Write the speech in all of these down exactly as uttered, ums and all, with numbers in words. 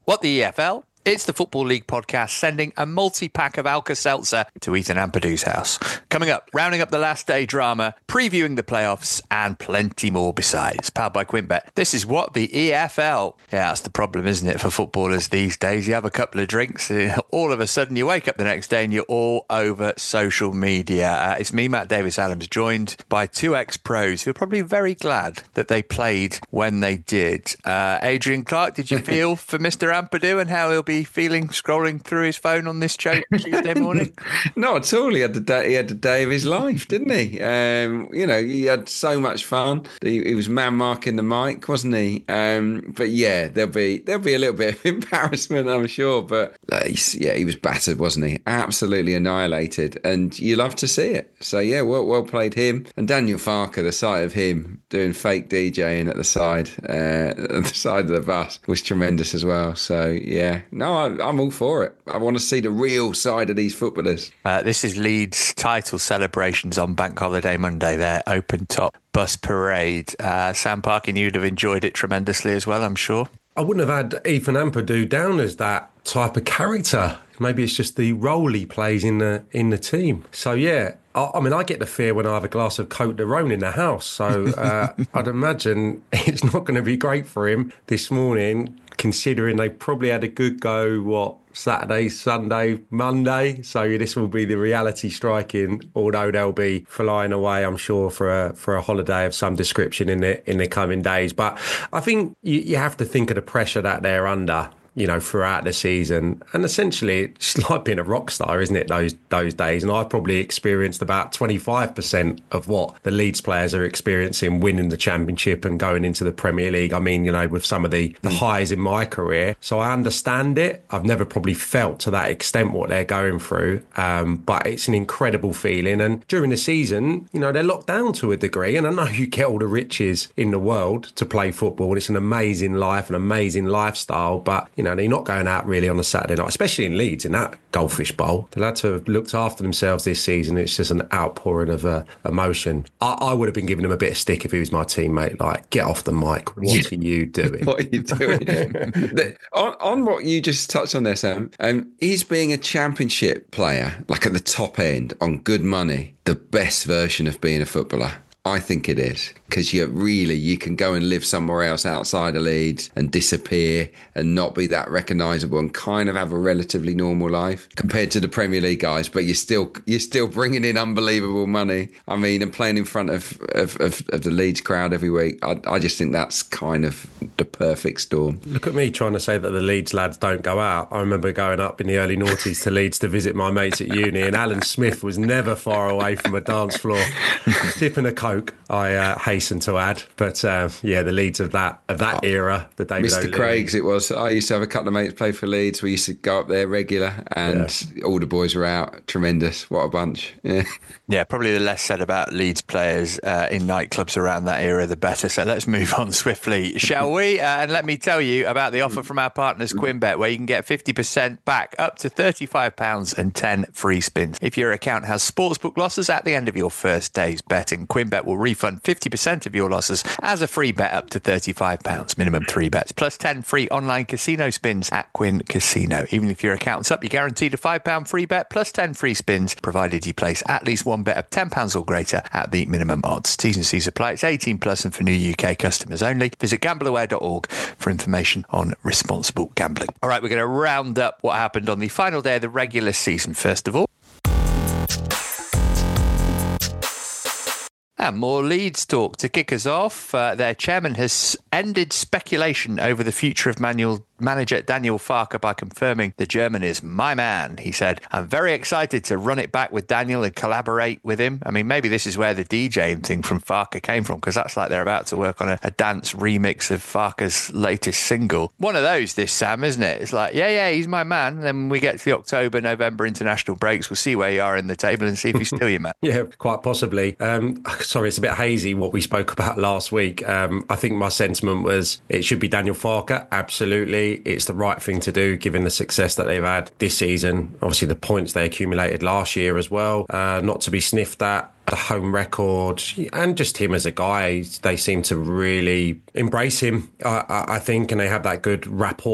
What the E F L? It's the Football League podcast sending a multi-pack of Alka-Seltzer to Ethan Ampadu's house. Coming up, rounding up the last day drama, previewing the playoffs, and plenty more besides. Powered by Quintbet. This is What the E F L? Yeah, that's the problem, isn't it, for footballers these days? You have a couple of drinks, all of a sudden you wake up the next day and you're all over social media. Uh, it's me, Matt Davis-Adams, joined by two ex-pros who are probably very glad that they played when they did. Uh, Adrian Clark, did you feel for Mister Ampadu and how he'll be feeling scrolling through his phone on this choke Tuesday morning? Not at all. He had the day. He had the day of his life, didn't he? Um, you know, he had so much fun. He, he was man marking the mic, wasn't he? Um, but yeah, there'll be there'll be a little bit of embarrassment, I'm sure. But uh, yeah, he was battered, wasn't he? Absolutely annihilated, and you love to see it. So yeah, well, well played him and Daniel Farke. The sight of him doing fake DJing at the side, uh, at the side of the bus was tremendous as well. So yeah, no. I, I'm all for it. I want to see the real side of these footballers. Uh, this is Leeds' title celebrations on Bank Holiday Monday, their open top bus parade. Uh, Sam Parkin, you'd have enjoyed it tremendously as well, I'm sure. I wouldn't have had Ethan Ampadu down as that type of character. Maybe it's just the role he plays in the in the team. So yeah, I, I mean, I get the fear when I have a glass of Cote de Rhone in the house. So uh, I'd imagine it's not going to be great for him this morning, considering they probably had a good go, what, Saturday, Sunday, Monday. So this will be the reality striking, although they'll be flying away, I'm sure, for a for a holiday of some description in the in the coming days. But I think you, you have to think of the pressure that they're under, you know, throughout the season. And essentially, it's like being a rock star, isn't it, those those days? And I've probably experienced about twenty-five percent of what the Leeds players are experiencing winning the Championship and going into the Premier League. I mean, you know, with some of the, the highs in my career. So I understand it. I've never probably felt to that extent what they're going through. Um, but it's an incredible feeling. And during the season, you know, they're locked down to a degree. And I know you get all the riches in the world to play football. And it's an amazing life, an amazing lifestyle. But, you know, they're not going out really on a Saturday night, especially in Leeds, in that Goldfish Bowl. They'll have to have looked after themselves this season. It's just an outpouring of uh, emotion. I, I would have been giving him a bit of stick if he was my teammate. Like, get off the mic. What are you doing? What are you doing? the, on, on what you just touched on there, Sam, um, is being a Championship player, like at the top end, on good money, the best version of being a footballer? I think it is, because you really, you can go and live somewhere else outside of Leeds and disappear and not be that recognisable and kind of have a relatively normal life compared to the Premier League guys. But you're still you're still bringing in unbelievable money. I mean, and playing in front of of, of, of the Leeds crowd every week. I, I just think that's kind of the perfect storm. Look at me trying to say that the Leeds lads don't go out. I remember going up in the early noughties to Leeds to visit my mates at uni, and Alan Smith was never far away from a dance floor, sipping a Coke. I uh, hasten to add, but uh, yeah, the Leeds of that of that oh, era, the David Mister Craig's, it was. I used to have a couple of mates play for Leeds. We used to go up there regular, and yeah. all the boys were out. Tremendous, what a bunch! Yeah, yeah. Probably the less said about Leeds players uh, in nightclubs around that era, the better. So let's move on swiftly, shall we? Uh, and let me tell you about the offer from our partners, Quintbet, where you can get fifty percent back up to thirty-five pounds and ten free spins if your account has sportsbook losses at the end of your first day's betting. Quintbet will refund fifty percent of your losses as a free bet up to thirty-five pounds, minimum three bets, plus ten free online casino spins at Quinn Casino. Even if your account's up, you're guaranteed a five pound free bet plus ten free spins, provided you place at least one bet of ten pounds or greater at the minimum odds. T's and C's apply. It's eighteen plus and for new U K customers only. Visit gamble aware dot org for information on responsible gambling. All right, we're going to round up what happened on the final day of the regular season, first of all. And more Leeds talk to kick us off. Uh, their chairman has ended speculation over the future of manual manager Daniel Farke by confirming the German is my man. He said, I'm very excited to run it back with Daniel and collaborate with him. I mean, maybe this is where the DJing thing from Farke came from, because that's like they're about to work on a, a dance remix of Farke's latest single. One of those, this, Sam, isn't it? It's like, yeah, yeah, he's my man. Then we get to the October, November international breaks. We'll see where you are in the table and see if he's still your man. Yeah, quite possibly. Um, sorry, it's a bit hazy what we spoke about last week. Um, I think my sentiment was it should be Daniel Farke. Absolutely. It's the right thing to do given the success that they've had this season. Obviously, the points they accumulated last year as well, uh, not to be sniffed at. The home record and just him as a guy, they seem to really embrace him, I, I think, and they have that good rapport.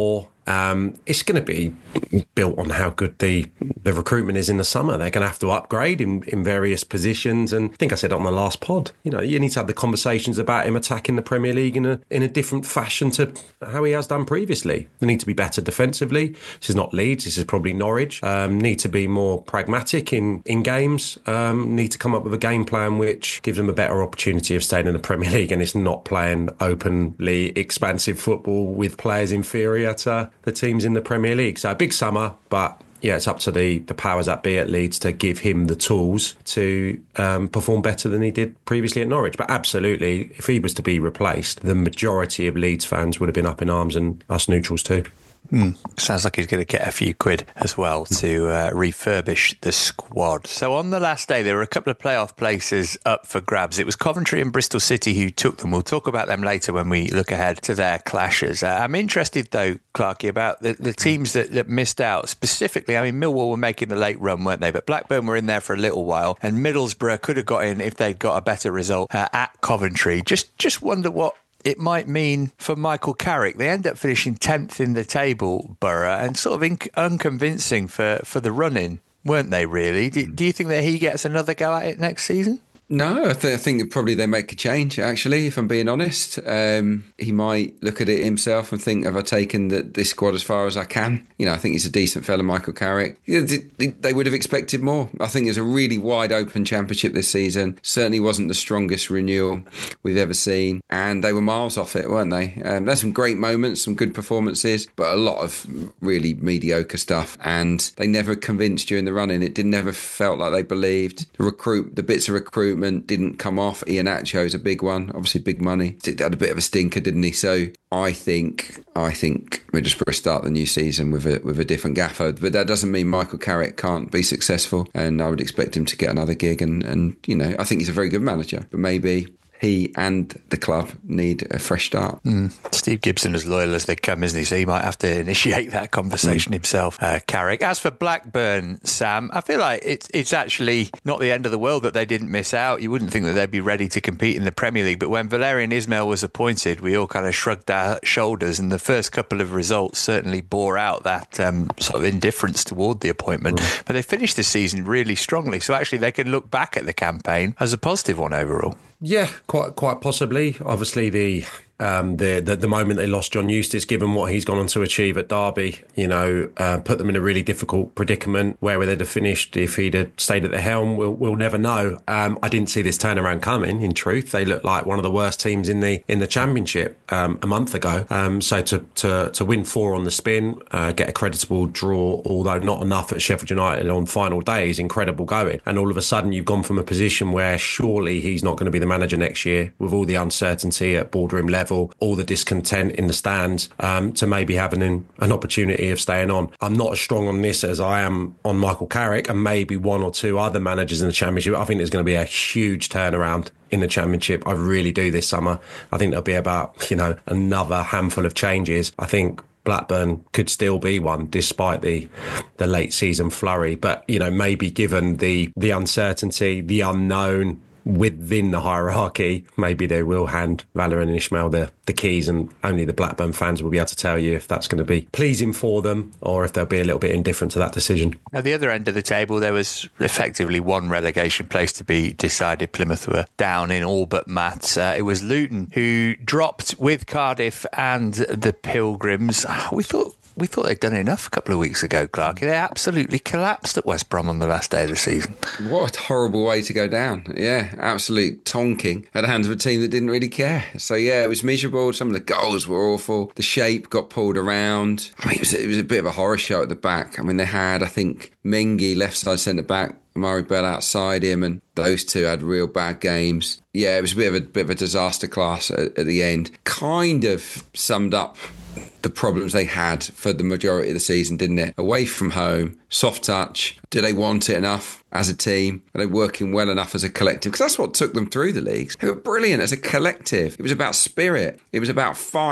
Um, it's going to be built on how good the, the recruitment is in the summer. They're going to have to upgrade in, in various positions. And I think I said on the last pod, you know, you need to have the conversations about him attacking the Premier League in a in a different fashion to how he has done previously. They need to be better defensively. This is not Leeds. This is probably Norwich. Um, need to be more pragmatic in, in games. Um, need to come up with a game plan which gives them a better opportunity of staying in the Premier League, and it's not playing openly expansive football with players inferior to the teams in the Premier League. So a big summer, but yeah, it's up to the, the powers that be at Leeds to give him the tools to um, perform better than he did previously at Norwich. But absolutely, if he was to be replaced, the majority of Leeds fans would have been up in arms, and us neutrals too. Mm. Sounds like he's going to get a few quid as well to uh, refurbish the squad. So on the last day, there were a couple of playoff places up for grabs. It was Coventry and Bristol City who took them. We'll talk about them later when we look ahead to their clashes. Uh, I'm interested, though, Clarkey, about the, the teams that, that missed out. Specifically, I mean, Millwall were making the late run, weren't they? But Blackburn were in there for a little while, and Middlesbrough could have got in if they'd got a better result uh, at Coventry. Just, just wonder what it might mean for Michael Carrick. They end up finishing tenth in the table, Borough, and sort of inc- unconvincing for, for the run-in, weren't they, really? Do, do you think that he gets another go at it next season? No, I, th- I think probably they make a change, actually, if I'm being honest. Um, he might look at it himself and think, have I taken the, this squad as far as I can? You know, I think he's a decent fella, Michael Carrick. You know, they, they would have expected more. I think it's a really wide open championship this season. Certainly wasn't the strongest renewal we've ever seen. And they were miles off it, weren't they? Um, there's some great moments, some good performances, but a lot of really mediocre stuff. And they never convinced during the run-in. It didn't never felt like they believed. The recruit, the bits of recruitment didn't come off. Iheanacho's a big one, obviously big money. He had a bit of a stinker, didn't he? So I think I think Middlesbrough start the new season with a with a different gaffer, but that doesn't mean Michael Carrick can't be successful. And I would expect him to get another gig. And and you know, I think he's a very good manager, but maybe he and the club need a fresh start. Mm. Steve Gibson, as loyal as they come, isn't he? So he might have to initiate that conversation mm. himself, uh, Carrick. As for Blackburn, Sam, I feel like it's it's actually not the end of the world that they didn't miss out. You wouldn't think that they'd be ready to compete in the Premier League. But when Valérien Ismaël was appointed, we all kind of shrugged our shoulders, and the first couple of results certainly bore out that um, sort of indifference toward the appointment. Mm. But they finished the season really strongly. So actually they can look back at the campaign as a positive one overall. Yeah, quite quite possibly. Obviously, the um, the, the the moment they lost John Eustace, given what he's gone on to achieve at Derby, you know, uh, put them in a really difficult predicament. Where they'd have finished if he'd have stayed at the helm, we'll we'll never know. Um, I didn't see this turnaround coming. In truth, they looked like one of the worst teams in the in the Championship um, a month ago. Um, so to to to win four on the spin, uh, get a creditable draw, although not enough at Sheffield United on final day, is incredible going. And all of a sudden, you've gone from a position where surely he's not going to be the manager next year, with all the uncertainty at boardroom level, all the discontent in the stands, um, to maybe having an, an opportunity of staying on. I'm not as strong on this as I am on Michael Carrick and maybe one or two other managers in the Championship. I think there's going to be a huge turnaround in the Championship. I really do this summer. I think there'll be about, you know, another handful of changes. I think Blackburn could still be one despite the the late season flurry, but you know, maybe given the the uncertainty, the unknown within the hierarchy, maybe they will hand Valérien Ismaël the, the keys, and only the Blackburn fans will be able to tell you if that's going to be pleasing for them or if they'll be a little bit indifferent to that decision. At the other end of the table, there was effectively one relegation place to be decided. Plymouth were down in all but mats. Uh, it was Luton who dropped with Cardiff and the Pilgrims. We thought We thought they'd done enough a couple of weeks ago, Clark. They absolutely collapsed at West Brom on the last day of the season. What a horrible way to go down. Yeah, absolute tonking at the hands of a team that didn't really care. So, yeah, it was miserable. Some of the goals were awful. The shape got pulled around. I mean, it was, it was a bit of a horror show at the back. I mean, they had, I think, Mengi, left side centre-back, Amari Bell outside him, and those two had real bad games. Yeah, it was a bit of a, bit of a disaster class at, at the end. Kind of summed up the problems they had for the majority of the season, didn't it? Away from home, soft touch. Do they want it enough as a team? Are they working well enough as a collective? Because that's what took them through the leagues. They were brilliant as a collective. It was about spirit. It was about fight,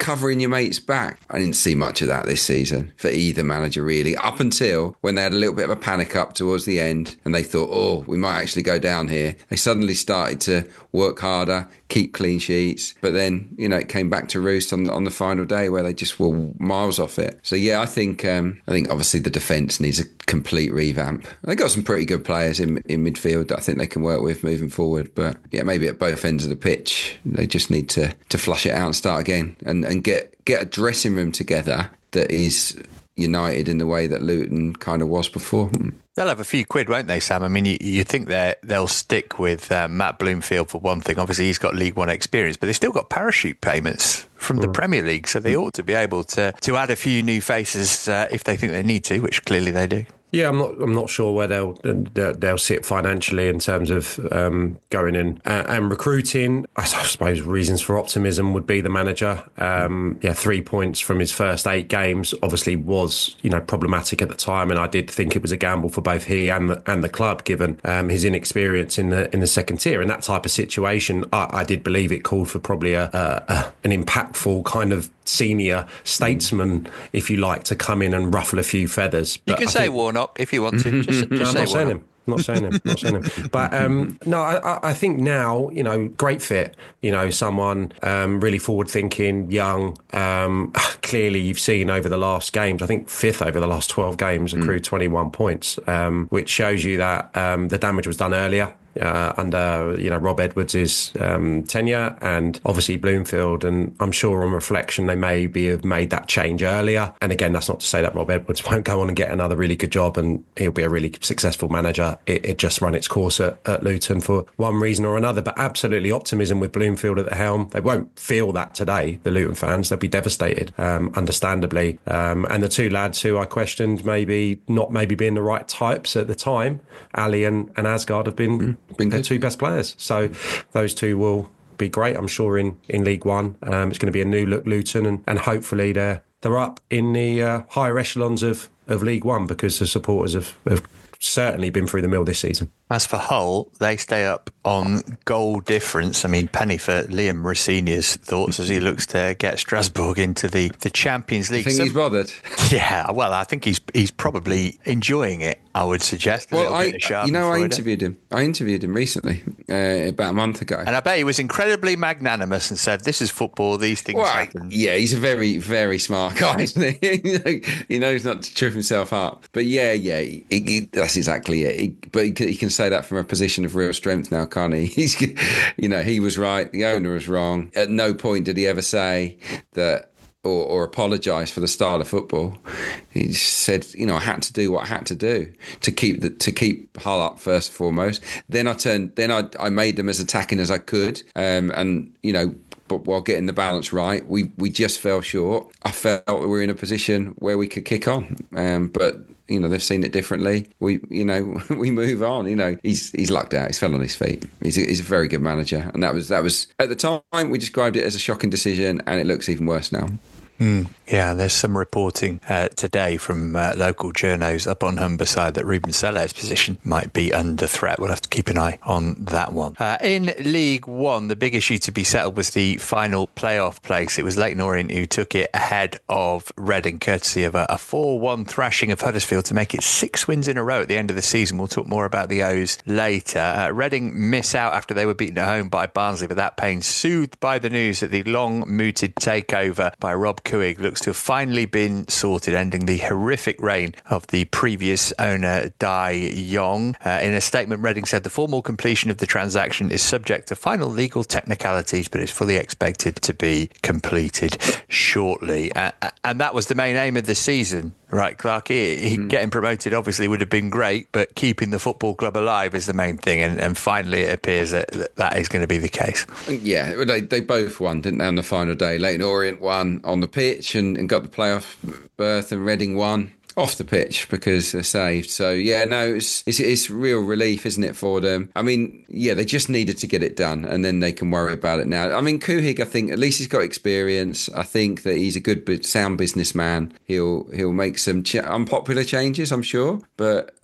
covering your mate's back. I didn't see much of that this season for either manager, really, up until when they had a little bit of a panic up towards the end and they thought, oh, we might actually go down here. They suddenly started to work harder, keep clean sheets. But then, you know, it came back to roost on, on the final day where they just were miles off it. So, yeah, I think um, I think obviously the defence needs a complete revamp. They got some pretty good players in, in midfield that I think they can work with moving forward. But, yeah, maybe at both ends of the pitch, they just need to, to flush it out and start again and, and get, get a dressing room together that is united in the way that Luton kind of was before. They'll have a few quid, won't they, Sam? I mean, you, you think they they'll stick with uh, Matt Bloomfield for one thing. Obviously, he's got League One experience, but they've still got parachute payments from the Premier League, so they ought to be able to to add a few new faces uh, if they think they need to, which clearly they do. Yeah, I'm not. I'm not sure where they'll they'll sit financially in terms of um, going in and, and recruiting. I suppose reasons for optimism would be the manager. Um, yeah, three points from his first eight games obviously was you know problematic at the time, and I did think it was a gamble for both he and the, and the club, given um, his inexperience in the in the second tier. In that type of situation, I, I did believe it called for probably a, a, a an impactful kind of senior statesman, if you like, to come in and ruffle a few feathers. But you can I say think, Warnock if you want to. Just, just no, I'm say not saying him. Not saying him. Not saying him. But um, no, I, I think now, you know, great fit. You know, someone um, really forward-thinking, young. Um, clearly, you've seen over the last games. I think fifth over the last twelve games, accrued mm. twenty-one points, um, which shows you that um, the damage was done earlier. Uh, under you know Rob Edwards' um, tenure, and obviously Bloomfield, and I'm sure on reflection they maybe have made that change earlier. And again, that's not to say that Rob Edwards won't go on and get another really good job and he'll be a really successful manager. It, it just run its course at, at Luton for one reason or another. But absolutely optimism with Bloomfield at the helm. They won't feel that today, the Luton fans. They'll be devastated, um, understandably. Um, and the two lads who I questioned maybe not maybe being the right types at the time, Ali and, and Asgard, have been. Mm. Been their two best players. So those two will be great, I'm sure, in, in League One. Um, it's going to be a new look Luton, and, and hopefully they're they're up in the uh, higher echelons of, of League One, because the supporters have, have certainly been through the mill this season. As for Hull, they stay up on goal difference. I mean, penny for Liam Rossinia's thoughts as he looks to get Strasbourg into the, the Champions League. I think so, he's bothered. Yeah, well, I think he's he's probably enjoying it, I would suggest. A well, I, bit of you know, I interviewed him. I interviewed him recently, uh, about a month ago. And I bet he was incredibly magnanimous and said, this is football, these things well, happen. Yeah, he's a very, very smart guy, isn't he? He knows not to trip himself up. But yeah, yeah, he, he, that's exactly it. He, but he, he can say that from a position of real strength now, can't he? He's, you know, he was right, the owner was wrong. At no point did he ever say that or, or apologise for the style of football. He said, you know, I had to do what I had to do to keep the to keep Hull up first and foremost. Then I turned, then I I made them as attacking as I could, um, and you know. But while getting the balance right, we, we just fell short. I felt we were in a position where we could kick on, um, but you know they've seen it differently. We you know we move on. You know he's he's lucked out. He's fell on his feet. He's a, he's a very good manager, and that was that was at the time we described it as a shocking decision, and it looks even worse now. Mm, yeah, there's some reporting uh, today from uh, local journos up on Humberside that Ruben Seller's position might be under threat. We'll have to keep an eye on that one. Uh, in League One, the big issue to be settled was the final playoff place. It was Leyton Orient who took it ahead of Reading, courtesy of a, a four one thrashing of Huddersfield to make it six wins in a row at the end of the season. We'll talk more about the O's later. Uh, Reading miss out after they were beaten at home by Barnsley, but that pain soothed by the news that the long-mooted takeover by Rob Couhig looks to have finally been sorted, ending the horrific reign of the previous owner, Dai Yong. Uh, in a statement, Reading said the formal completion of the transaction is subject to final legal technicalities, but is fully expected to be completed shortly. Uh, and that was the main aim of the season, right, Clark? He, he, mm. Getting promoted obviously would have been great, but keeping the football club alive is the main thing. And, and finally, it appears that, that that is going to be the case. Yeah, they, they both won, didn't they, on the final day? Leyton Orient won on the pitch and, and got the playoff berth, and Reading won off the pitch because they're saved. So yeah, no, it's, it's it's real relief, isn't it, for them? I mean, yeah, they just needed to get it done, and then they can worry about it now. I mean, Couhig, I think at least he's got experience. I think that he's a good, sound businessman. He'll he'll make some ch- unpopular changes, I'm sure, but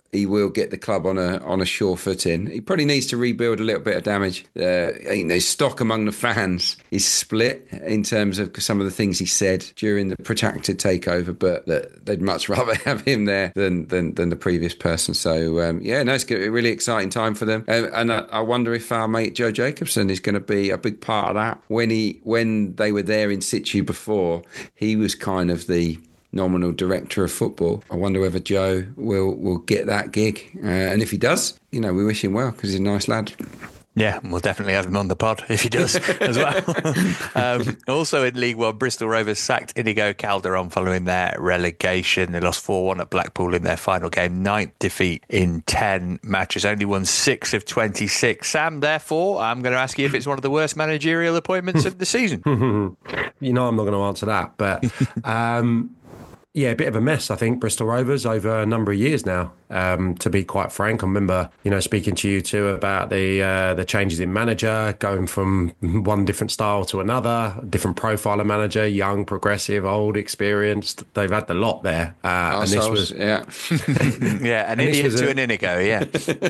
he will get the club on a on a sure footing. He probably needs to rebuild a little bit of damage. Uh, you know, his stock among the fans is split in terms of some of the things he said during the protracted takeover, but that they'd much rather have him there than than, than the previous person. So um, yeah, no, it's a really exciting time for them. Um, and I, I wonder if our mate Joe Jacobson is going to be a big part of that. When he when they were there in situ before, he was kind of the nominal director of football. I wonder whether Joe will will get that gig, uh, and if he does, you know, we wish him well because he's a nice lad. Yeah, we'll definitely have him on the pod if he does as well. um, also in League One, Bristol Rovers sacked Inigo Calderon following their relegation. They lost four one at Blackpool in their final game, ninth defeat in ten matches, only won six of twenty-six. Sam, therefore, I'm going to ask you if it's one of the worst managerial appointments of the season. You know I'm not going to answer that, but... Um, Yeah, a bit of a mess, I think, Bristol Rovers over a number of years now, um, to be quite frank. I remember, you know, speaking to you two about the uh, the changes in manager, going from one different style to another, different profile of manager, young, progressive, old, experienced. They've had the lot there. Uh, and this was yeah. yeah, an idiot to a, an Inigo, yeah.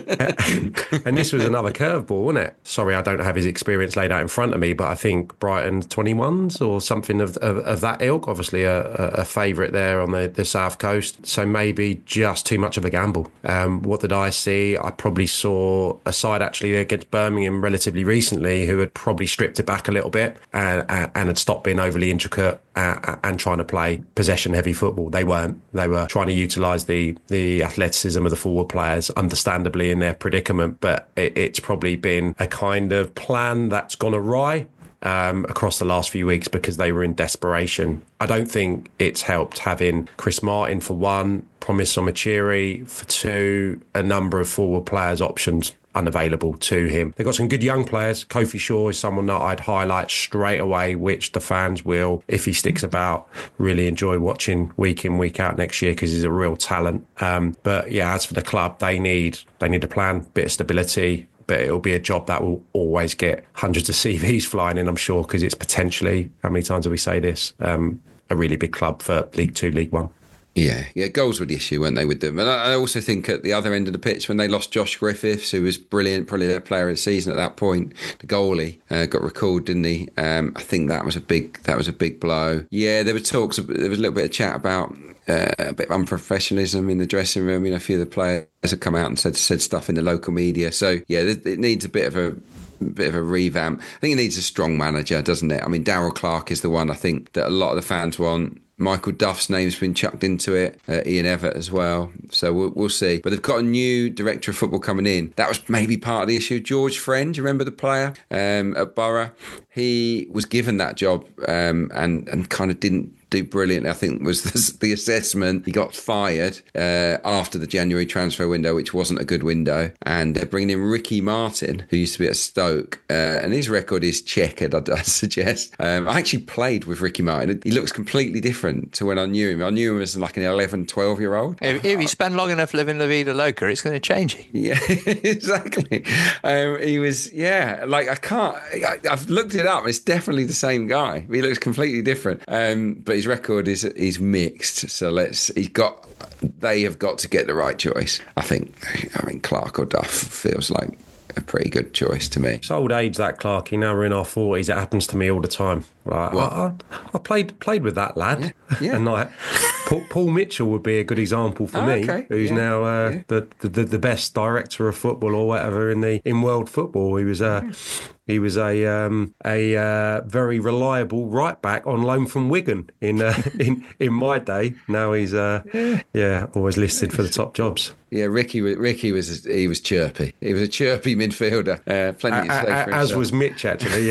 And this was another curveball, wasn't it? Sorry, I don't have his experience laid out in front of me, but I think Brighton twenty-ones or something of, of, of that ilk, obviously a, a, a favourite there on the, the south coast, so maybe just too much of a gamble. Um, what did I see? I probably saw a side actually against Birmingham relatively recently who had probably stripped it back a little bit and, and, and had stopped being overly intricate and, and trying to play possession heavy football. They weren't. They were trying to utilise the the athleticism of the forward players, understandably in their predicament, but it, it's probably been a kind of plan that's gone awry Um, across the last few weeks because they were in desperation. I don't think it's helped having Chris Martin for one, Promise Omachiri for two, a number of forward players options unavailable to him. They've got some good young players. Kofi Shaw is someone that I'd highlight straight away, which the fans will, if he sticks about, really enjoy watching week in, week out next year because he's a real talent. Um, but yeah, as for the club, they need they need a plan, bit of stability, but it'll be a job that will always get hundreds of C Vs flying in, I'm sure, because it's potentially, how many times do we say this, um, a really big club for League Two, League One. Yeah, yeah, goals were the issue, weren't they, with them? And I also think at the other end of the pitch, when they lost Josh Griffiths, who was brilliant, probably their player of the season at that point, the goalie uh, got recalled, didn't he? Um, I think that was a big that was a big blow. Yeah, there were talks, there was a little bit of chat about uh, a bit of unprofessionalism in the dressing room. You know, a few of the players have come out and said said stuff in the local media. So yeah, it, it needs a bit of a bit of a revamp. I think it needs a strong manager, doesn't it? I mean, Darryl Clark is the one I think that a lot of the fans want. Michael Duff's name's been chucked into it, uh, Ian Evatt as well. So we'll, we'll see. But they've got a new director of football coming in. That was maybe part of the issue. George Friend, you remember the player um, at Borough? He was given that job um, and, and kind of didn't do brilliantly, I think was the, the assessment. He got fired uh, after the January transfer window, which wasn't a good window. And they're bringing in Ricky Martin, who used to be at Stoke. Uh, and his record is checkered, I'd, I'd suggest. Um, I actually played with Ricky Martin. He looks completely different to when I knew him. I knew him as like an eleven, twelve-year-old. If, if you spend long enough living La Vida Loca, it's going to change you. Yeah, exactly. Um, he was, yeah, like I can't, I, I've looked it up. It's definitely the same guy. He looks completely different. Um, but his record is is mixed. So let's, he's got, they have got to get the right choice. I think, I mean, Clark or Duff feels like a pretty good choice to me. It's old age, that Clarky. Now we're in our forties. It happens to me all the time. Like, I, I, I played played with that lad. Yeah. Yeah. And like Paul, Paul Mitchell would be a good example for Oh, me, okay. who's Yeah. now uh, Yeah. the, the the best director of football or whatever in the in world football. He was a he was a um, a uh, very reliable right back on loan from Wigan in uh, in in my day. Now he's uh, yeah. yeah always listed for the top jobs. Yeah, Ricky. Ricky was he was chirpy. He was a chirpy midfielder. Uh, plenty to say A- for a- as himself. was Mitch, actually.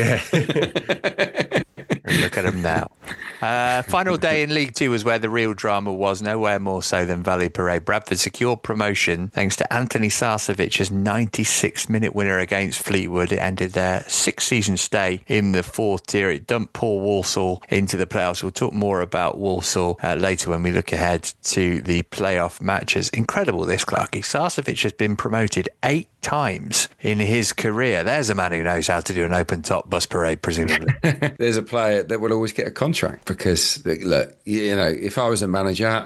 Yeah. Look at him now. Uh, final day in League Two was where the real drama was, nowhere more so than Valley Parade. Bradford secured promotion thanks to Anthony Sasovic's ninety-six minute winner against Fleetwood. It ended their six-season stay in the fourth tier. It dumped Paul Walsall into the playoffs. We'll talk more about Walsall uh, later when we look ahead to the playoff matches. Incredible, this, Clarky. Sasovic has been promoted eight times in his career. There's a man who knows how to do an open top bus parade, presumably. There's a player that will always get a contract because, look, you know, if I was a manager,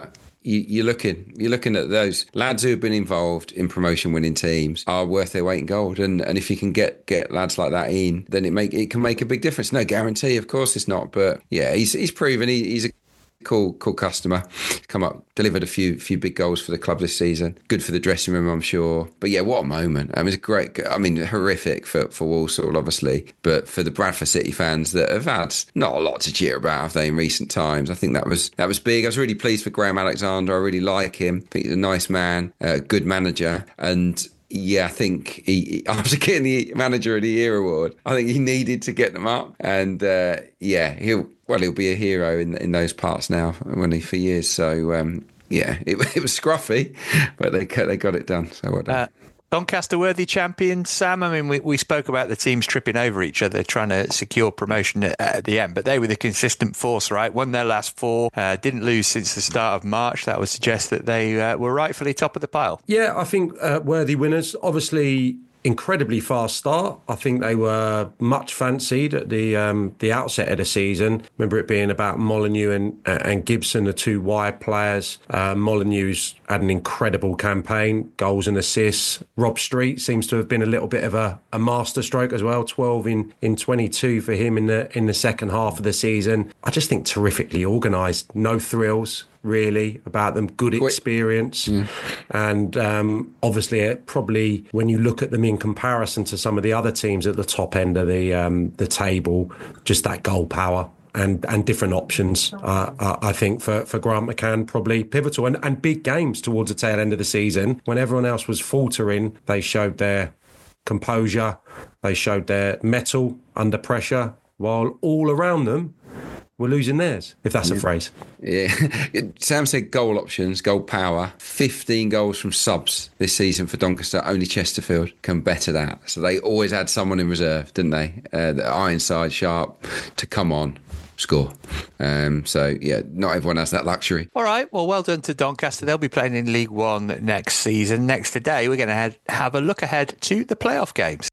you, you're looking you're looking at those lads who have been involved in promotion winning teams are worth their weight in gold, and and if you can get get lads like that in, then it make it can make a big difference. No guarantee, of course it's not, but yeah, he's he's proven he, he's a cool cool customer. Come up, delivered a few few big goals for the club this season. Good for the dressing room, I'm sure. But yeah, what a moment. I mean, it's a great, I mean, horrific for, for Walsall, obviously, but for the Bradford City fans that have had not a lot to cheer about, have they, in recent times? I think that was that was big. I was really pleased for Graham Alexander. I really like him. I think he's a nice man, a good manager, and yeah, I think he, after getting the Manager of the Year award, I think he needed to get them up. And uh, yeah, he'll well, he'll be a hero in in those parts now, won't he, for years. So um, yeah, it, it was scruffy, but they they got it done. So well done. Uh- Doncaster worthy champions, Sam? I mean, we, we spoke about the teams tripping over each other, trying to secure promotion at, at the end, but they were the consistent force, right? Won their last four, uh, didn't lose since the start of March. That would suggest that they uh, were rightfully top of the pile. Yeah, I think uh, worthy winners. Obviously, incredibly fast start. I think they were much fancied at the um, the outset of the season. Remember it being about Molineux and and Gibson, the two wide players. Uh, Molyneux's had an incredible campaign, goals and assists. Rob Street seems to have been a little bit of a, a masterstroke as well. twelve in, in twenty-two for him in the in the second half of the season. I just think terrifically organised. No thrills really about them, good experience. Mm. And um, obviously it probably, when you look at them in comparison to some of the other teams at the top end of the um, the table, just that goal power and and different options, uh, I think for, for Grant McCann, probably pivotal. And, and big games towards the tail end of the season. When everyone else was faltering, they showed their composure, they showed their mettle under pressure, while all around them were losing theirs, if that's a phrase. Yeah. Sam said goal options, goal power. fifteen goals from subs this season for Doncaster. Only Chesterfield can better that. So they always had someone in reserve, didn't they? Uh, the Ironside, Sharp, to come on, score. Um, so, yeah, not everyone has that luxury. All right. Well, well done to Doncaster. They'll be playing in League One next season. Next today, we're going to have, have a look ahead to the playoff games.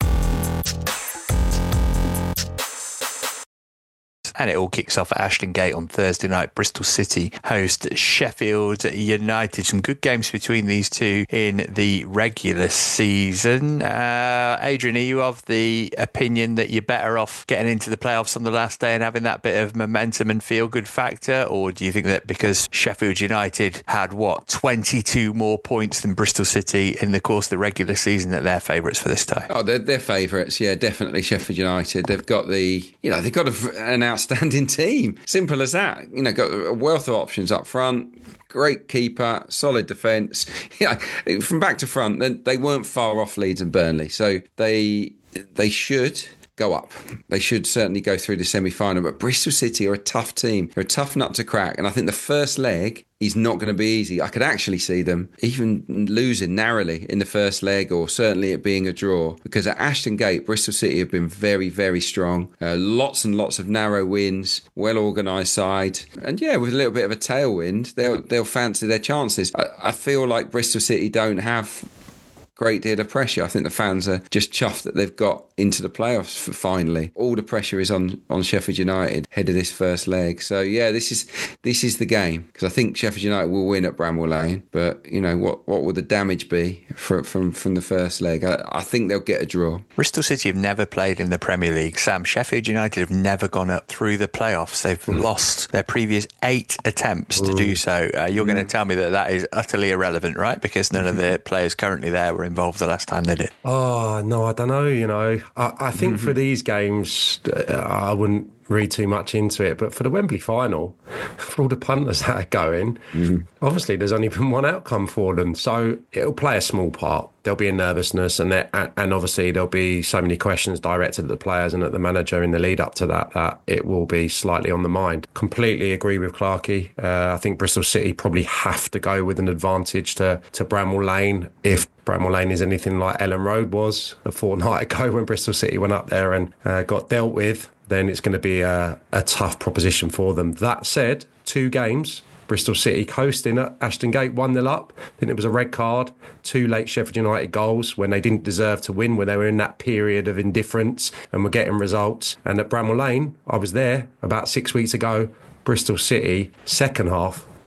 And it all kicks off at Ashton Gate on Thursday night. Bristol City host Sheffield United. Some good games between these two in the regular season. Uh, Adrian, are you of the opinion that you're better off getting into the playoffs on the last day and having that bit of momentum and feel-good factor? Or do you think that because Sheffield United had, what, twenty-two more points than Bristol City in the course of the regular season, that they're favourites for this tie? Oh, they're, they're favourites, yeah, definitely Sheffield United. They've got the, you know, they've got a, an outstanding Standing team. Simple as that. You know, got a wealth of options up front. Great keeper, solid defence. Yeah, from back to front, they, they weren't far off Leeds and Burnley, so they they should go up. They should certainly go through the semi-final. But Bristol City are a tough team. They're a tough nut to crack, and I think the first leg is not going to be easy. I could actually see them even losing narrowly in the first leg, or certainly it being a draw, because at Ashton Gate, Bristol City have been very, very strong. Uh, lots and lots of narrow wins, well-organised side. And yeah, with a little bit of a tailwind, they'll they'll fancy their chances. I, I feel like Bristol City don't have great deal of pressure. I think the fans are just chuffed that they've got into the playoffs for finally. All the pressure is on on Sheffield United ahead of this first leg. So yeah, this is this is the game, because I think Sheffield United will win at Bramall Lane. But you know, what what will the damage be for, from from the first leg? I, I think they'll get a draw. Bristol City have never played in the Premier League. Sam, Sheffield United have never gone up through the playoffs. They've mm. lost their previous eight attempts mm. to do so. Uh, you're mm. going to tell me that that is utterly irrelevant, right? Because none of the players currently there were involved the last time they did. Oh, no, I don't know, you know. I, I think mm-hmm. for these games, uh, I wouldn't read too much into it, but for the Wembley final, for all the punters that are going, mm-hmm. obviously there's only been one outcome for them, so it'll play a small part. There'll be a nervousness, and and obviously there'll be so many questions directed at the players and at the manager in the lead up to that, that it will be slightly on the mind. Completely agree with Clarkey. Uh, I think Bristol City probably have to go with an advantage to, to Bramall Lane, if Bramall Lane is anything like Ellen Road was a fortnight ago when Bristol City went up there and uh, got dealt with. Then it's going to be a, a tough proposition for them. That said, two games, Bristol City coasting at Ashton Gate, one nil up. I think it was a red card, two late Sheffield United goals when they didn't deserve to win, when they were in that period of indifference and were getting results. And at Bramall Lane, I was there about six weeks ago, Bristol City, second half,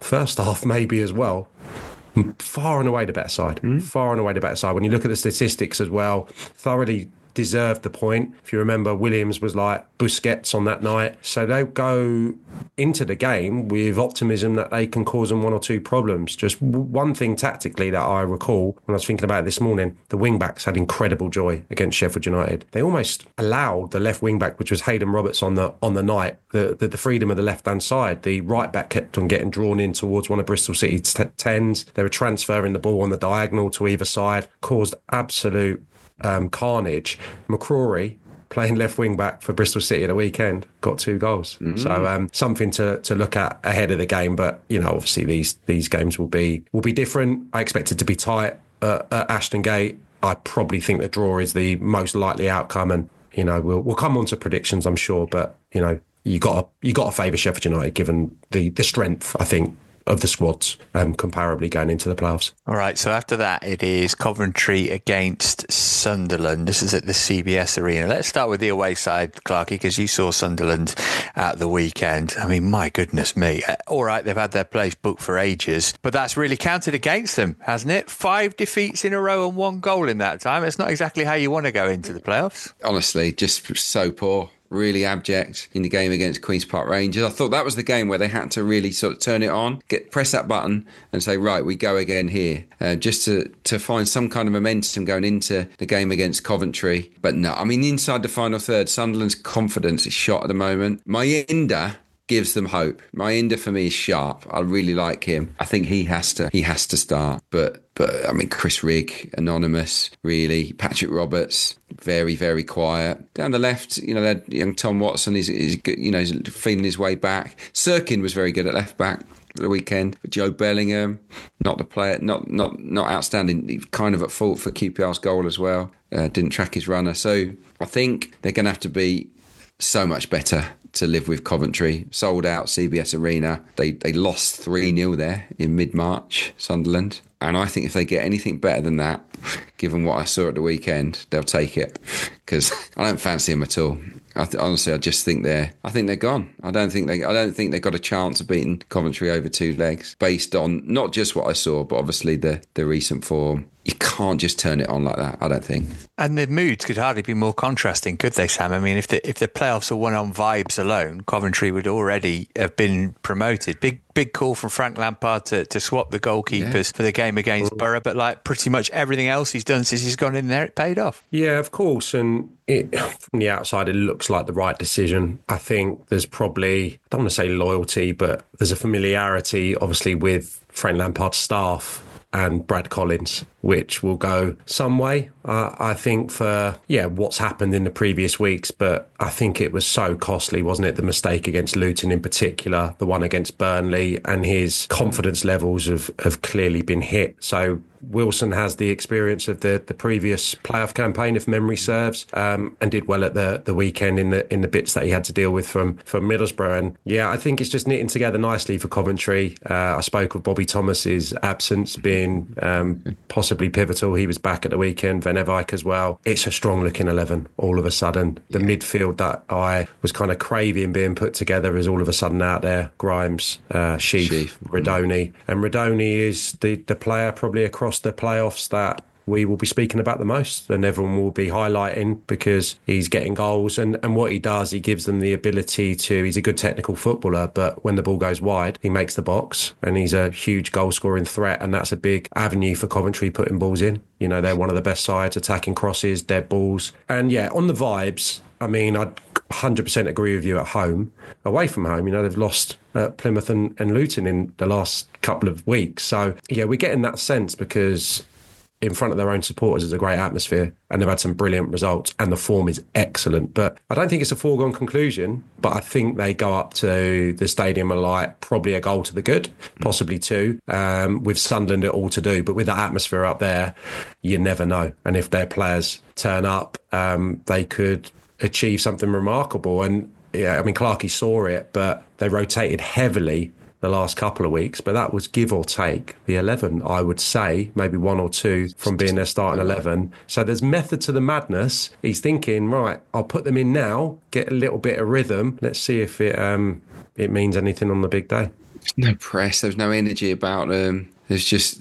first half maybe as well. Far and away the better side. Mm. Far and away the better side. When you look at the statistics as well, thoroughly deserved the point. If you remember, Williams was like Busquets on that night. So they go into the game with optimism that they can cause them one or two problems. Just one thing tactically that I recall when I was thinking about it this morning, the wing-backs had incredible joy against Sheffield United. They almost allowed the left wing-back, which was Hayden Roberts on the on the night, the, the, the freedom of the left-hand side. The right-back kept on getting drawn in towards one of Bristol City's t- tens. They were transferring the ball on the diagonal to either side, caused absolute Um, carnage. McCrory, playing left wing back for Bristol City at the weekend, got two goals. Mm. So um, something to, to look at ahead of the game. But you know, obviously these these games will be will be different. I expect it to be tight uh, at Ashton Gate. I probably think the draw is the most likely outcome, and you know we'll we'll come on to predictions, I'm sure. But you know you got you got to favour Sheffield United given the the strength, I think, of the squads um, comparably going into the playoffs. All right, so after that, it is Coventry against Sunderland. This is at the C B S Arena. Let's start with the away side, Clarky, because you saw Sunderland at the weekend. I mean, my goodness me. All right, they've had their place booked for ages, but that's really counted against them, hasn't it? Five defeats in a row and one goal in that time. It's not exactly how you want to go into the playoffs. Honestly, just so poor. Really abject in the game against Queen's Park Rangers. I thought that was the game where they had to really sort of turn it on, get press that button and say, right, we go again here, uh, just to, to find some kind of momentum going into the game against Coventry. But no, I mean, inside the final third, Sunderland's confidence is shot at the moment. Mayinda gives them hope. Mayinda for me is sharp. I really like him. I think he has to he has to start. But but I mean, Chris Rigg, anonymous, really. Patrick Roberts, very, very quiet. Down the left, you know, that young Tom Watson is, is you know, is feeling his way back. Sirkin was very good at left back for the weekend. Joe Bellingham, not the player, not not not outstanding. He's kind of at fault for Q P R's goal as well. Uh, didn't track his runner. So I think they're going to have to be so much better to live with Coventry. Sold out C B S Arena. They they lost three nil there in mid-March, Sunderland. And I think if they get anything better than that, given what I saw at the weekend, they'll take it. Because I don't fancy them at all. I th- honestly, I just think they're. I think they're gone. I don't think they. I don't think they've got a chance of beating Coventry over two legs, based on not just what I saw, but obviously the the recent form. You can't just turn it on like that, I don't think. And the moods could hardly be more contrasting, could they, Sam? I mean, if the if the playoffs are won on vibes alone, Coventry would already have been promoted. Big big call from Frank Lampard to, to swap the goalkeepers yeah. for the game against Borough, but like pretty much everything else he's done since he's gone in there, it paid off. Yeah, of course. And it, from the outside, it looks like the right decision. I think there's probably, I don't want to say loyalty, but there's a familiarity, obviously, with Frank Lampard's staff and Brad Collins, which will go some way, uh, I think, for, yeah, what's happened in the previous weeks. But I think it was so costly, wasn't it? The mistake against Luton in particular, the one against Burnley, and his confidence levels have, have clearly been hit. So Wilson has the experience of the, the previous playoff campaign, if memory serves, um, and did well at the, the weekend in the in the bits that he had to deal with from, from Middlesbrough. And yeah, I think it's just knitting together nicely for Coventry. Uh, I spoke of Bobby Thomas's absence being um, possibly pivotal. He was back at the weekend, Van Eyck as well. It's a strong looking eleven all of a sudden. The yeah. midfield that I was kind of craving being put together is all of a sudden out there. Grimes, uh, Sheaf, Sheaf. Redoni. Mm. And Redoni is the, the player probably across the playoffs that we will be speaking about the most, and everyone will be highlighting because he's getting goals, and, and what he does, he gives them the ability to, he's a good technical footballer, but when the ball goes wide, he makes the box, and he's a huge goal scoring threat, and that's a big avenue for Coventry putting balls in. You know, they're one of the best sides, attacking crosses, dead balls. And yeah, on the vibes, I mean, I'd one hundred percent agree with you at home. Away from home, you know, they've lost uh, Plymouth and, and Luton in the last couple of weeks. So yeah, we're getting that sense because in front of their own supporters is a great atmosphere, and they've had some brilliant results, and the form is excellent. But I don't think it's a foregone conclusion, but I think they go up to the Stadium of Light, probably a goal to the good, possibly two, um, with Sunderland all to do. But with that atmosphere up there, you never know. And if their players turn up, um, they could achieve something remarkable. And yeah, I mean, Clarkey saw it, but they rotated heavily the last couple of weeks, but that was give or take the eleven, I would say, maybe one or two from being their starting eleven. So there's method to the madness. He's thinking, right, I'll put them in now, get a little bit of rhythm. Let's see if it um it means anything on the big day. There's no press. There's no energy about them. There's just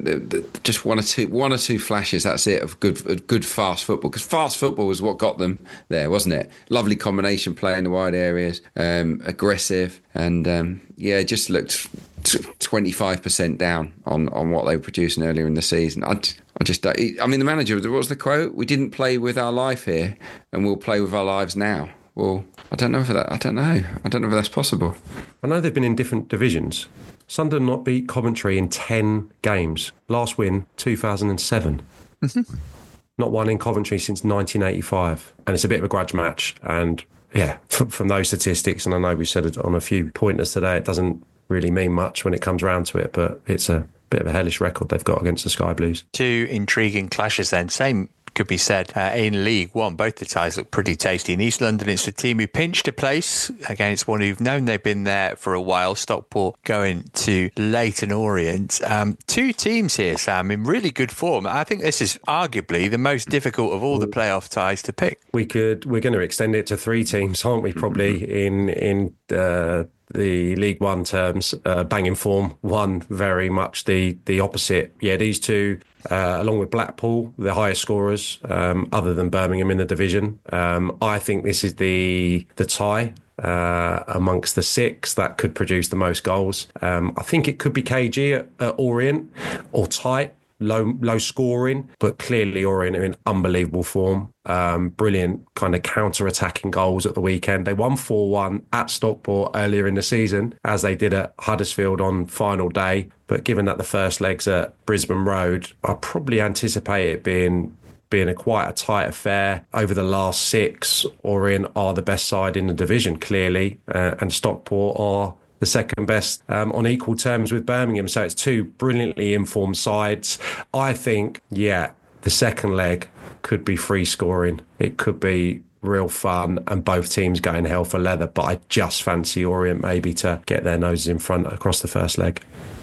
just one or two one or two flashes. That's it of good of good fast football. Because fast football was what got them there, wasn't it? Lovely combination play in the wide areas, um, aggressive, and um, yeah, it just looked twenty-five percent down on, on what they were producing earlier in the season. I, I just don't. I mean, the manager. What was the quote? We didn't play with our life here, and we'll play with our lives now. Well, I don't know if that. I don't know. I don't know if that's possible. I know they've been in different divisions. Sunderland not beat Coventry in ten games. Last win, two thousand seven. Mm-hmm. Not won in Coventry since nineteen eighty-five. And it's a bit of a grudge match. And yeah, from, from those statistics, and I know we said it on a few pointers today, it doesn't really mean much when it comes around to it, but it's a bit of a hellish record they've got against the Sky Blues. Two intriguing clashes then. Same could be said uh, in League One. Both the ties look pretty tasty. In East London, it's the team who pinched a place against one who've known they've been there for a while. Stockport going to Leyton Orient. Um, two teams here, Sam, in really good form. I think this is arguably the most difficult of all the playoff ties to pick. We could. We're going to extend it to three teams, aren't we? Probably in in. Uh, the League One terms, uh, banging form, one very much the the opposite. Yeah, these two, uh, along with Blackpool, the highest scorers, um, other than Birmingham in the division. Um, I think this is the the tie uh, amongst the six that could produce the most goals. Um, I think it could be K G at, at Orient or tight. Low low scoring, but clearly Orient are in unbelievable form. Um, brilliant kind of counter-attacking goals at the weekend. They won four one at Stockport earlier in the season, as they did at Huddersfield on final day. But given that the first leg's at Brisbane Road, I probably anticipate it being being a quite a tight affair. Over the last six, Orient are the best side in the division, clearly, uh, and Stockport are the second best um, on equal terms with Birmingham. So it's two brilliantly informed sides. I think, yeah, the second leg could be free scoring. It could be real fun and both teams going hell for leather. But I just fancy Orient maybe to get their noses in front across the first leg.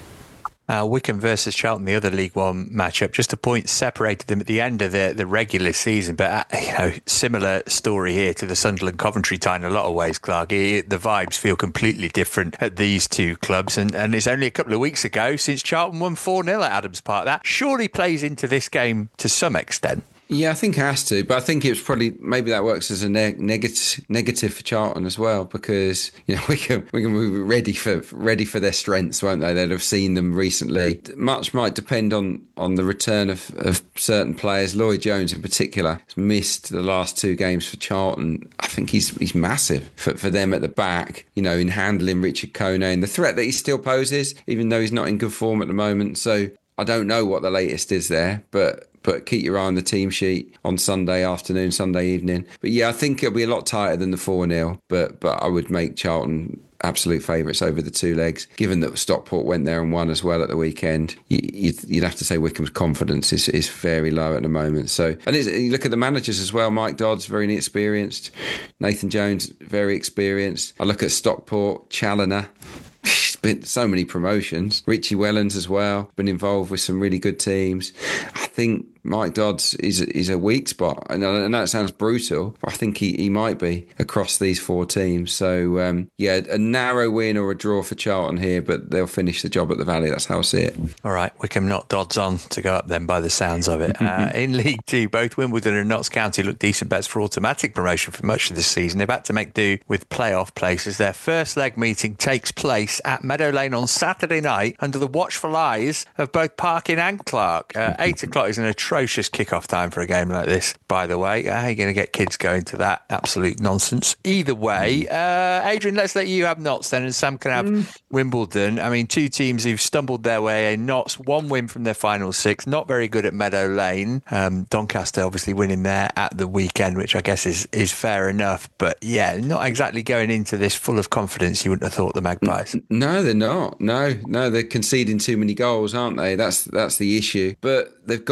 Uh, Wycombe versus Charlton, the other League One matchup, just a point separated them at the end of the, the regular season. But, uh, you know, similar story here to the Sunderland Coventry tie in a lot of ways, Clark. The vibes feel completely different at these two clubs. And, and it's only a couple of weeks ago since Charlton won four nil at Adams Park. That surely plays into this game to some extent. Yeah, I think it has to, but I think it's probably maybe that works as a neg- negative negative for Charlton as well, because you know we can we can be ready for ready for their strengths, won't they? They'd have seen them recently. Much might depend on on the return of, of certain players. Lloyd Jones in particular has missed the last two games for Charlton. I think he's he's massive for, for them at the back. You know, in handling Richard Kone and the threat that he still poses, even though he's not in good form at the moment. So I don't know what the latest is there, but. But keep your eye on the team sheet on Sunday afternoon, Sunday evening. But yeah, I think it'll be a lot tighter than the four nil. But but I would make Charlton absolute favourites over the two legs. Given that Stockport went there and won as well at the weekend, you, you'd, you'd have to say Wycombe's confidence is, is very low at the moment. So, and it's, you look at the managers as well. Mike Dodds, very inexperienced. Nathan Jones, very experienced. I look at Stockport, Challoner. Been so many promotions. Richie Wellens as well, been involved with some really good teams. I think Mike Dodds is is a weak spot, and I know it sounds brutal, but I think he, he might be across these four teams. So um, yeah, a narrow win or a draw for Charlton here, but they'll finish the job at the Valley. That's how I see it. All right, Wycombe not Dodds on to go up then by the sounds of it. Uh, in League Two, both Wimbledon and Notts County look decent bets for automatic promotion for much of this season. They've had to make do with playoff places. Their first leg meeting takes place at Meadow Lane on Saturday night under the watchful eyes of both Parkin and Clark. Uh, eight o'clock is an atrocious kickoff time for a game like this, by the way. How are you going to get kids going to that? Absolute nonsense. Either way, uh, Adrian, let's let you have Notts then, and Sam can have mm. Wimbledon. I mean, two teams who've stumbled their way in. Notts, one win from their final six. Not very good at Meadow Lane. Um, Doncaster obviously winning there at the weekend, which I guess is, is fair enough. But yeah, not exactly going into this full of confidence, you wouldn't have thought, the Magpies. No, they're not. No, no, they're conceding too many goals, aren't they? That's that's the issue. But they've got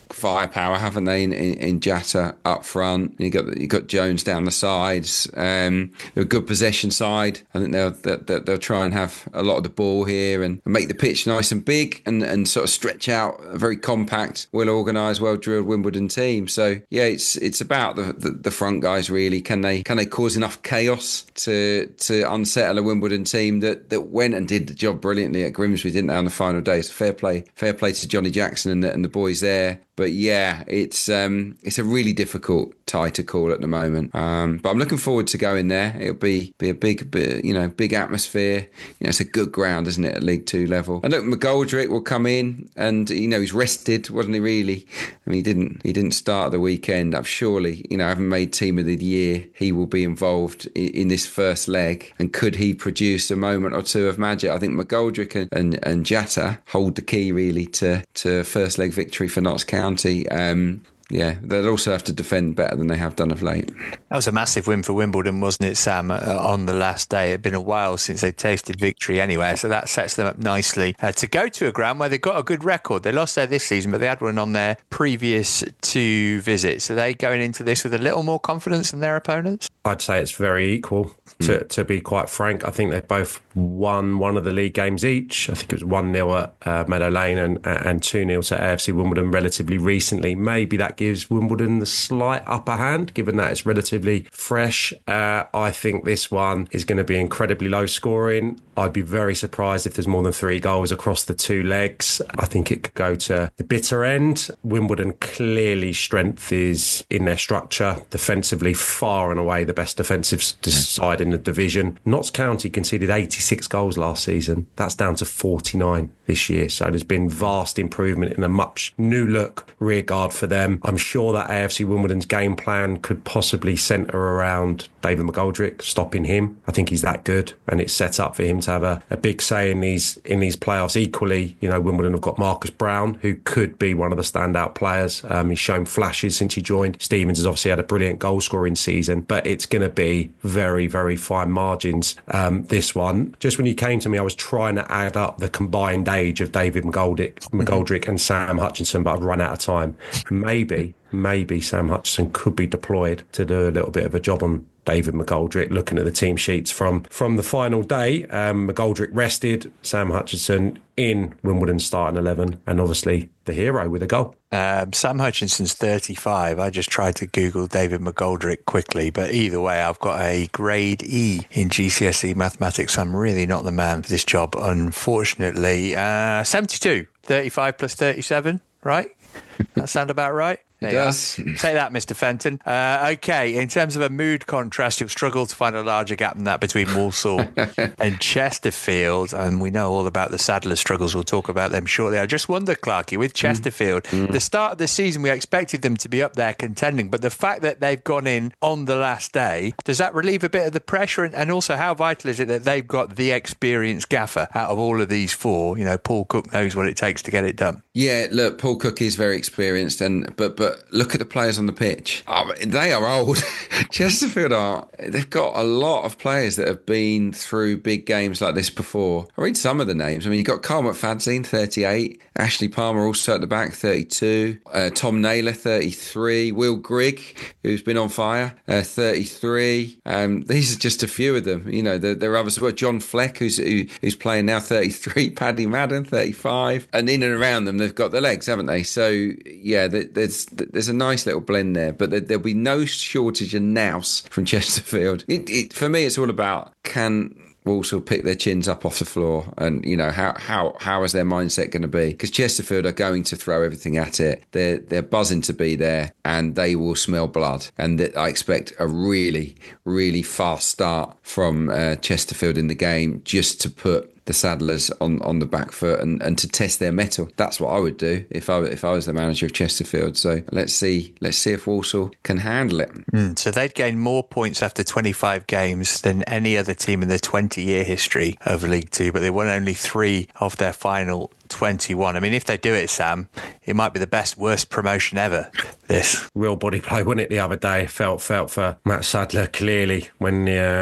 firepower, haven't they? In, in, in Jata up front, you got you got Jones down the sides. Um, they're a good possession side. I think they'll, they'll they'll try and have a lot of the ball here and make the pitch nice and big and, and sort of stretch out a very compact, well organised, well drilled Wimbledon team. So yeah, it's it's about the, the, the front guys really. Can they can they cause enough chaos to to unsettle a Wimbledon team that, that went and did the job brilliantly at Grimsby, didn't they, on the final day? So fair play, fair play to Johnny Jackson and the, and the boys there. But yeah, it's um, it's a really difficult tie to call at the moment. Um, but I'm looking forward to going there. It'll be be a big, bit, you know, big atmosphere. You know, it's a good ground, isn't it, at League Two level? And look, McGoldrick will come in, and you know, he's rested, wasn't he? Really, I mean, he didn't he didn't start the weekend. I'm surely, you know, having made Team of the Year, he will be involved in, in this first leg. And could he produce a moment or two of magic? I think McGoldrick and and, and Jata hold the key really to to first leg victory for Notts County. Um, yeah, they'll also have to defend better than they have done of late. That was a massive win for Wimbledon, wasn't it, Sam, uh, on the last day? It had been a while since they tasted victory anyway, so that sets them up nicely uh, to go to a ground where they've got a good record. They lost there this season, but they had one on their previous two visits. So they going into this with a little more confidence than their opponents? I'd say it's very equal, to, mm. to be quite frank. I think they've both won one of the league games each. I think it was one nil at uh, Meadow Lane and, and two nil to A F C Wimbledon relatively recently. Maybe that gives Wimbledon the slight upper hand, given that it's relatively fresh. Uh, I think this one is going to be incredibly low scoring. I'd be very surprised if there's more than three goals across the two legs. I think it could go to the bitter end. Wimbledon clearly strength is in their structure. Defensively, far and away the best defensive side in the division. Notts County conceded eighty-six goals last season. That's down to forty-nine this year. So there's been vast improvement in a much new look rear guard for them. I'm sure that A F C Wimbledon's game plan could possibly centre around David McGoldrick, stopping him. I think he's that good, and it's set up for him to have a, a big say in these in these playoffs. Equally, you know, Wimbledon have got Marcus Brown, who could be one of the standout players. Um, he's shown flashes since he joined. Stevens has obviously had a brilliant goal scoring season, but it's going to be very, very fine margins. Um, this one, just when you came to me, I was trying to add up the combined age of David McGoldrick, McGoldrick and Sam Hutchinson, but I've run out of time. Maybe, maybe Sam Hutchinson could be deployed to do a little bit of a job on David McGoldrick. Looking at the team sheets from from the final day, um, McGoldrick rested, Sam Hutchinson in Wimbledon starting eleven, and obviously the hero with a goal. Um, Sam Hutchinson's thirty-five. I just tried to Google David McGoldrick quickly, but either way, I've got a grade E in G C S E mathematics. I'm really not the man for this job, unfortunately. Uh, seventy-two, thirty-five plus thirty-seven, right? That sound about right? It does. Say that, Mister Fenton. Uh, okay, in terms of a mood contrast, you'll struggle to find a larger gap than that between Walsall and Chesterfield. And we know all about the Sadler struggles. We'll talk about them shortly. I just wonder, Clarkey, with Chesterfield, mm. the start of the season, we expected them to be up there contending. But the fact that they've gone in on the last day, does that relieve a bit of the pressure? And, and also, how vital is it that they've got the experienced gaffer out of all of these four? You know, Paul Cook knows what it takes to get it done. Yeah, look, Paul Cook is very experienced, and but but look at the players on the pitch. Oh, they are old. Chesterfield are. They've got a lot of players that have been through big games like this before. I read some of the names. I mean, you've got Carl McFadzean, thirty-eight. Ashley Palmer, also at the back, thirty-two. Uh, Tom Naylor, thirty-three. Will Grigg, who's been on fire, uh, thirty-three. Um, these are just a few of them. You know, there, there are others as well. John Fleck, who's who, who's playing now, thirty-three. Paddy Madden, thirty-five. And in and around them, they've got the legs, haven't they? So, yeah, there's there's a nice little blend there. But there, there'll be no shortage of nous from Chesterfield. It, it, for me, it's all about can Walsall pick their chins up off the floor, and you know how how how is their mindset going to be? Because Chesterfield are going to throw everything at it. They're they're buzzing to be there, and they will smell blood. And th- I expect a really really fast start from uh, Chesterfield in the game, just to put the Saddlers on, on the back foot and, and to test their mettle. That's what I would do if I if I was the manager of Chesterfield. So let's see let's see if Walsall can handle it. Mm, so they'd gain more points after twenty-five games than any other team in their twenty-year history of League Two, but they won only three of their final twenty-one. I mean, if they do it, Sam, it might be the best, worst promotion ever. This real body play, wasn't it? The other day, felt felt for Matt Sadler clearly when the. Uh...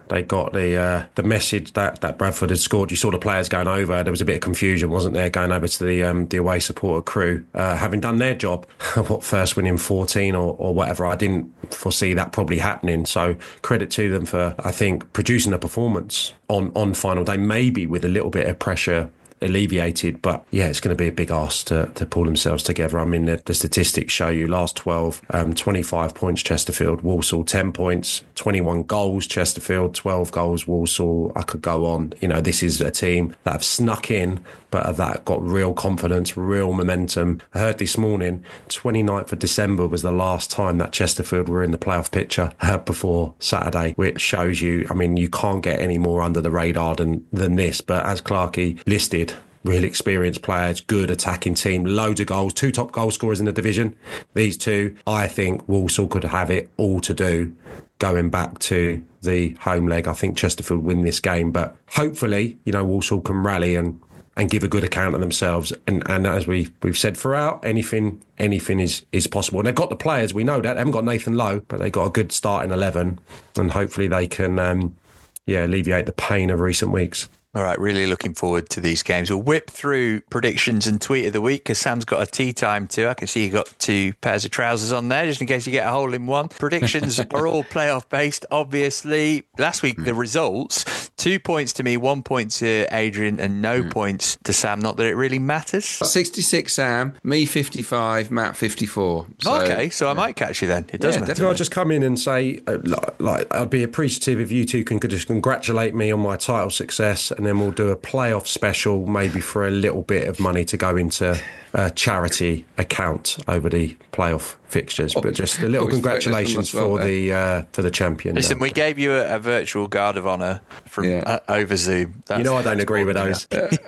they got the uh, the message that, that Bradford had scored. You saw the players going over. There was a bit of confusion, wasn't there, going over to the um, the away supporter crew, uh, having done their job. What, first win in fourteen or, or whatever. I didn't foresee that probably happening. So credit to them for, I think, producing a performance on, on final day, maybe with a little bit of pressure alleviated, but yeah, it's going to be a big ask to, to pull themselves together. I mean, the, the statistics show you last twelve, um, twenty-five points Chesterfield, Walsall ten points, twenty-one goals Chesterfield, twelve goals Walsall. I could go on. You know, this is a team that have snuck in, but have that got real confidence, real momentum. I heard this morning, twenty-ninth of December was the last time that Chesterfield were in the playoff picture uh, before Saturday, which shows you, I mean, you can't get any more under the radar than, than this. But as Clarkey listed, really experienced players, good attacking team, loads of goals, two top goal scorers in the division. These two, I think Walsall could have it all to do going back to the home leg. I think Chesterfield win this game, but hopefully, you know, Walsall can rally and and give a good account of themselves. And, and as we, we've said throughout, anything anything is, is possible. And they've got the players, we know that. They haven't got Nathan Lowe, but they've got a good starting eleven. And hopefully they can, um, yeah, alleviate the pain of recent weeks. All right, really looking forward to these games. We'll whip through predictions and tweet of the week because Sam's got a tea time too. I can see you got two pairs of trousers on there just in case you get a hole in one. Predictions are all playoff based, obviously. Last week, the results, two points to me, one point to Adrian and no mm. points to Sam. Not that it really matters. sixty-six Sam, me fifty-five, Matt fifty-four. So, okay, so I might catch you then. It does yeah, matter. Can I just come in and say, uh, like, like, I'd be appreciative if you two can just congratulate me on my title success, and then we'll do a playoff special, maybe for a little bit of money to go into a charity account over the playoff fixtures. But just a little congratulations for the uh, for the champion. Listen, we gave you a, a virtual guard of honour from yeah. uh, over Zoom. That's, you know I don't agree with those.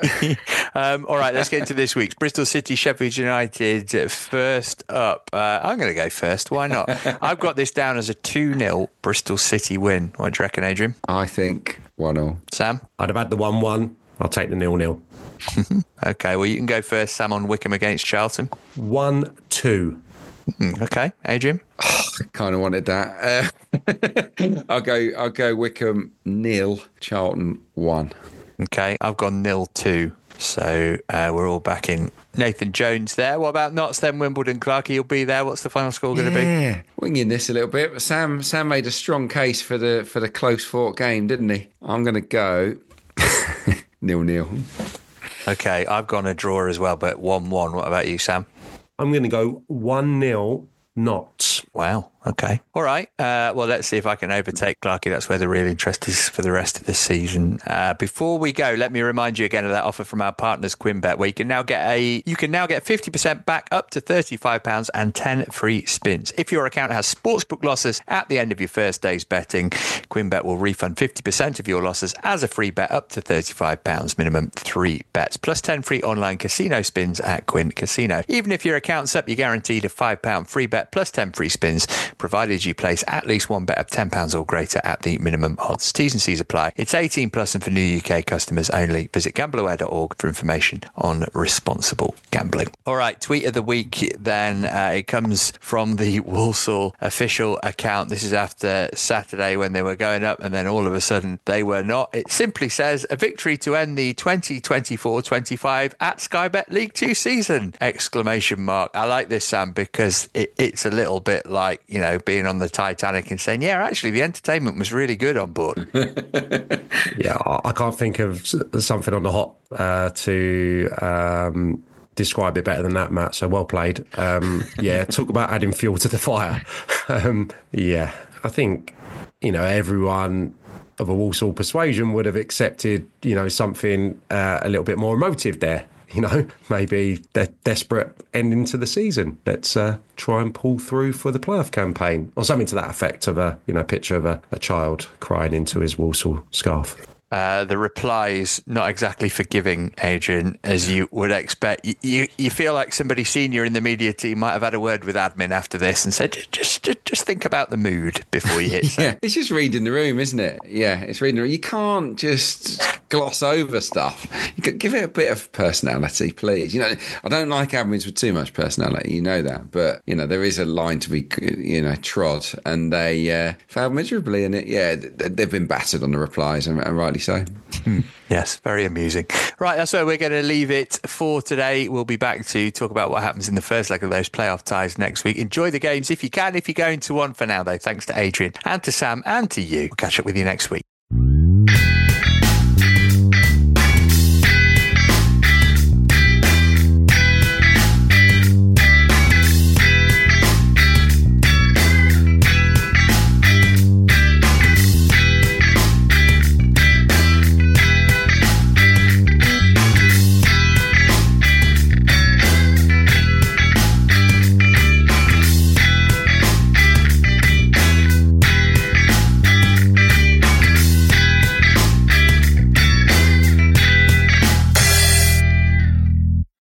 um, all right, let's get into this week's Bristol City, Sheffield United. First up, uh, I'm going to go first. Why not? I've got this down as a two nil Bristol City win. What do you reckon, Adrian? I think one nil. Sam? I'd have had the one one. I'll take the nil nil. Okay, well, you can go first, Sam, on Wickham against Charlton. one two. Okay, Adrian? Oh, I kind of wanted that. Uh, I'll go I'll go Wickham nil, Charlton one. Okay, I've gone nil two. So uh, we're all back in Nathan Jones there. What about Notts then? Wimbledon, Clarkey, you'll be there. What's the final score going to be? Yeah, winging this a little bit. But Sam Sam made a strong case for the for the close fought game, didn't he? I'm going to go nil nil. Okay, I've gone a draw as well, but one one. What about you, Sam? I'm going to go one nil Notts. Wow. Okay. All right. Uh, well, let's see if I can overtake Clarkey. That's where the real interest is for the rest of the season. Uh, before we go, let me remind you again of that offer from our partners, QuinnBet, where you can now get a you can now get fifty percent back up to thirty-five pounds and ten free spins. If your account has sportsbook losses at the end of your first day's betting, QuinnBet will refund fifty percent of your losses as a free bet up to thirty-five pounds, minimum three bets, plus ten free online casino spins at Quinn Casino. Even if your account's up, you're guaranteed a five pound free bet plus ten free spins, provided you place at least one bet of ten pounds or greater at the minimum odds. T's and C's apply. It's eighteen plus and for new U K customers only. Visit gamble aware dot org for information on responsible gambling. All right, tweet of the week then. Uh, it comes from the Walsall official account. This is after Saturday when they were going up and then all of a sudden they were not. It simply says, a victory to end the twenty twenty-four twenty-five at Sky Bet League Two season! Exclamation mark. I like this, Sam, because it, it's a little bit like, you know, being on the Titanic and saying, yeah, actually the entertainment was really good on board. Yeah, I can't think of something on the hot uh, to um, describe it better than that, Matt. So well played. Um, yeah, talk about adding fuel to the fire. um, yeah, I think, you know, everyone of a Walsall persuasion would have accepted, you know, something uh, a little bit more emotive there. You know, maybe they're desperate ending to the season. Let's uh, try and pull through for the playoff campaign, or something to that effect, of a, you know, picture of a, a child crying into his Walsall scarf. Uh, the reply's not exactly forgiving, Adrian, as you would expect. You, you you feel like somebody senior in the media team might have had a word with admin after this and said, just just, just think about the mood before you hit. Yeah, it's just reading the room, isn't it? Yeah, it's reading the room. You can't just gloss over stuff. You could give it a bit of personality, please. You know, I don't like admins with too much personality. You know that, but you know there is a line to be, you know, trod, and they uh, failed miserably in it. Yeah, they've been battered on the replies, and, and rightly so. Yes, very amusing. Right, that's where we're going to leave it for today. We'll be back to talk about what happens in the first leg of those playoff ties next week. Enjoy the games if you can, if you're going to one. For now, though, thanks to Adrian and to Sam and to you. We'll catch up with you next week.